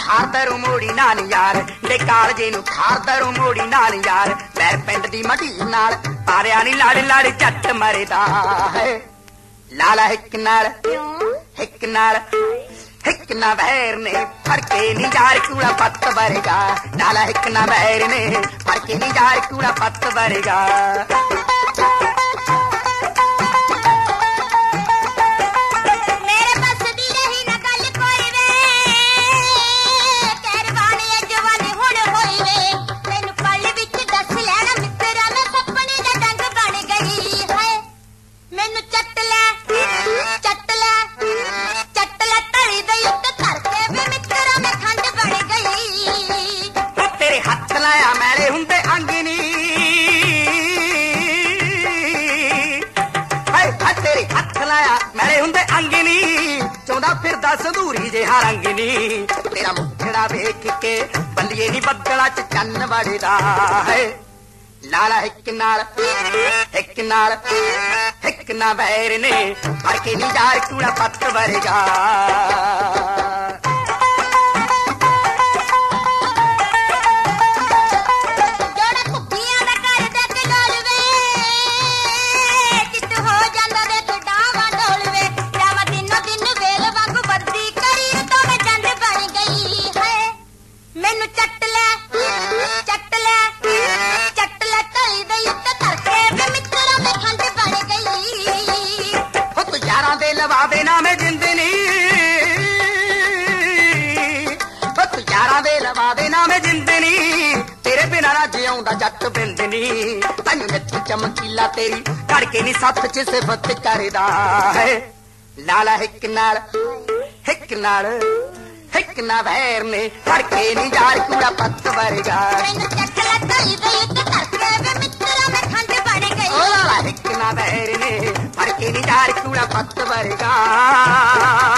ਖਾਰਦਰੂ ਮੋੜੀ ਨਾਲ ਯਾਰ ਦੇ ਕਾਲਜੇ ਨੂੰ ਖਾਰਦਰੂ ਮੋੜੀ ਨਾਲ ਯਾਰ ਪੈਰ ਪਿੰਡ ਦੀ ਮਢੀ ਨਾਲ ਪਾਰਿਆ ਨੀ ਲੜ ਲੜ ਝੱਟ ਮਰਦਾ ਹੈ ਲਾਲਾ ਹਿੱਕ ਨਾਲ ਹਿੱਕ ਨਾ ਵੈਰ ਨੇ ਫੜ ਕੇ ਨੀ ਯਾਰ ਕੂੜਾ ਪੱਤ ਵਰਗਾ ਲਾਲਾ ਹਿੱਕ ਨਾ ਵੈਰ ਨੇ ਫੜ ਕੇ ਨੀ ਯਾਰ ਕੂੜਾ ਪੱਤ ਵਰਗਾ ਮੈਲੇ ਹੁੰਦੇ ਅੰਗਨੀ ਚਾਹੁੰਦਾ ਫਿਰਦਾ ਸੰਧੂਰੀ ਜਿਹਾ ਰੰਗਨੀ ਤੇਰਾ ਮੁਖੜਾ ਵੇਖ ਕੇ ਬੱਲੀਏ ਨੀ ਬੱਦਲਾਂ ਚ ਚੰਨ ਵੜਦਾ ਹੈ ਲਾਲਾ ਹਿੱਕ ਨਾ ਵੈਰ ਨੇ ਫੜ ਕੇ ਨੀ ਯਾਰ ਕੂੜਾ ਪੱਤ ਵਰਗਾ ਲਵਾਵੇ ਨਾ ਮੈਂ ਜਿੰਦਨੀ ਯਾਰਾਂ ਦੇ ਲਵਾਵੇ ਨਾ ਮੈਂ ਜਿੰਦਨੀ ਤੇਰੇ ਬਿਨਾਂ ਨਾ ਜਿਉਂਦਾ ਜੱਟ ਬਿੰਦਨੀ ਤੈਨੂੰ ਨਿੱਤ ਚਮਕੀਲਾ ਤੇਰੀ ਘੜ ਕੇ ਨੀ ਸੱਥ ਚ ਸਿਫਤ ਕਰਦਾ ਹੈ ਲਾਲਾ ਹਿੱਕ ਨਾ ਵੈਰ ਨੇ ਫੜ ਕੇ ਨੀ ਯਾਰ ਕੂੜਾ ਪੱਤ ਵਰਗਾ ਲਾਲਾ ਹਿੱਕ ਨਾ ਵੈਰ ਨੇ ਫੜ ਕੇ ਨੀ ਯਾਰ ਕੂੜਾ ਪੱਤ ਵਰਗਾ